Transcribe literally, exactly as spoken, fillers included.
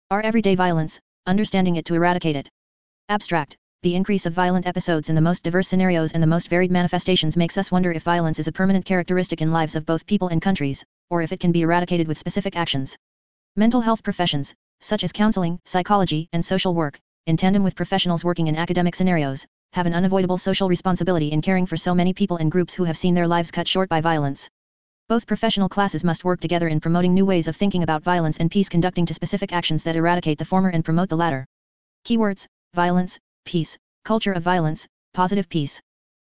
Our everyday violence, understanding it to eradicate it. Abstract. The increase of violent episodes in the most diverse scenarios and the most varied manifestations makes us wonder if violence is a permanent characteristic in lives of both people and countries, or if it can be eradicated with specific actions. Mental health professions, such as counseling, psychology, and social work, in tandem with professionals working in academic scenarios, have an unavoidable social responsibility in caring for so many people and groups who have seen their lives cut short by violence. Both professional classes must work together in promoting new ways of thinking about violence and peace, conducting to specific actions that eradicate the former and promote the latter. Keywords: violence, peace, culture of violence, positive peace.